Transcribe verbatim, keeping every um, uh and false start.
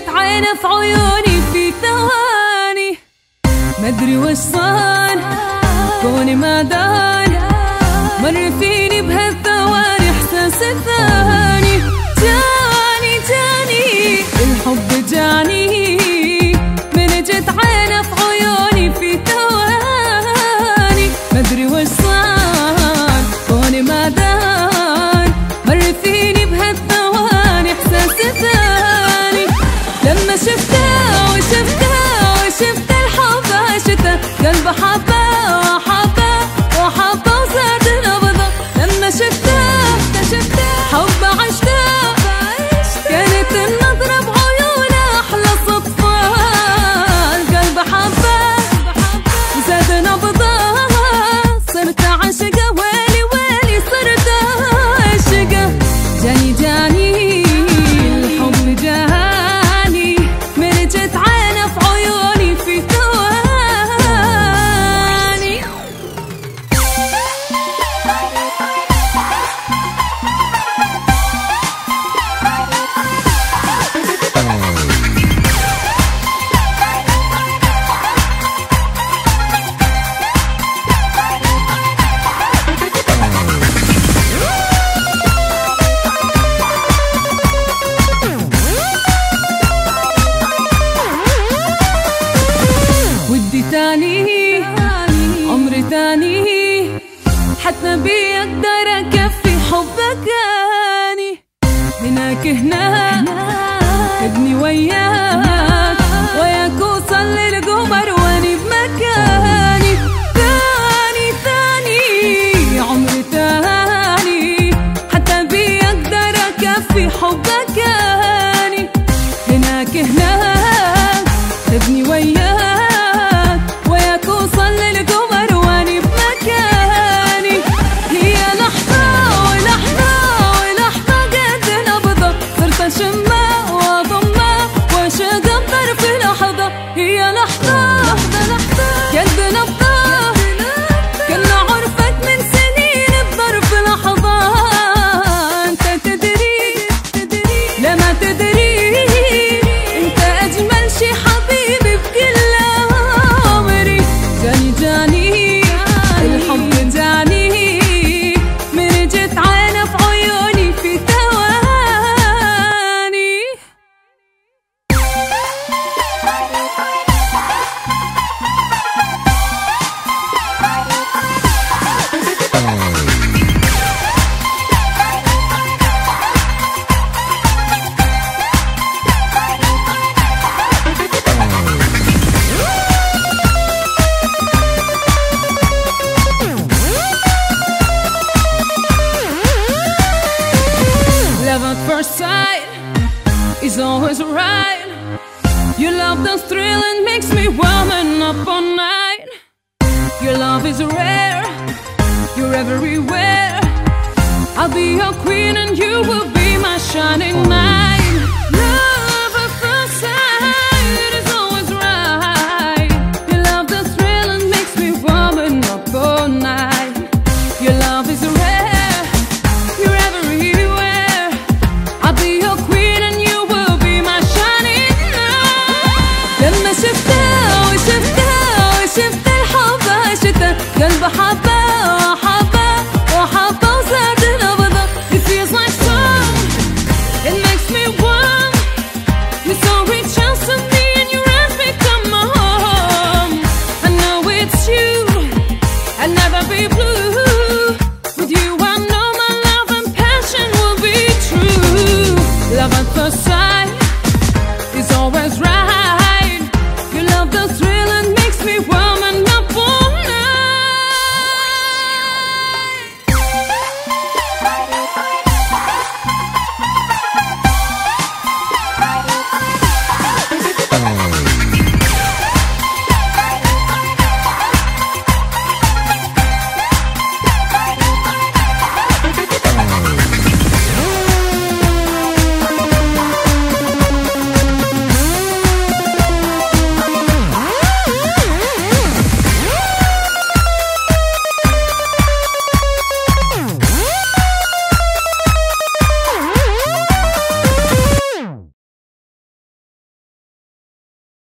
عينه في عيوني في ثواني، مدري وش صار كوني ما دان، مر فيني بهالثواني احساس ثاني. جاني جاني الحب جاني، من جت عينه في عيوني في ثواني، مدري وش صار كوني ما دان، مر فيني بهالثواني احساس ثاني. لما شفته وشفته وشفت الحب عشته، قلبه حبه وحبه وحبه وزاد نبضه. لما شفته شفته حب عشته، كانت النظرة بعيونه أحلى صدفة. القلب حبه وزاد نبضه، صرت عاشقة ويلي ويلي صرت عاشقة. جاني جاني الحب جاني، من جت عينه في عيوني في ثواني. ودي تاني عمري تاني، حتى بي اقدر اكفي حبك اني. هناك هناك ابني وياك، وياك اوصل للقمر واني بمكاني. تاني تاني عمري تاني، حتى بي اقدر اكفي حبك اني. هناك هناك ابني وياك، وياك اوصل للقمر واني بمكاني. هي لحظة ولحظة ولحظة قد نبضة، صرت اشمه واضمه واشق بطرف لحظة. هي لحظة قد نبضة، كنا عرفك من سنين بظرف لحظة. انت تدري لا ما تدري، انت اجمل شي حبيبي بكل عمري. جاني جاني الحب جاني، من جت عينه في عيوني في ثواني. Love at first sight is always right. Your love does thrill and makes me warming up all night. Your love is rare, you're everywhere. I'll be your queen and you will be my shining knight. Love at first sight is always right. Your love does thrill and makes me warming up all night. Your love is rare, you're everywhere. I'll be your queen and you will be my shining light. لما شفته وشفته وشفت الحب عشته، قلبه حبه وحبه وحبه وزاد نبضه. It feels like sun, it makes me warm. You're so reach out to me and you ask me come home. I know it's you, I'll never be blue. With you I know my love and passion will be true. Love at first sight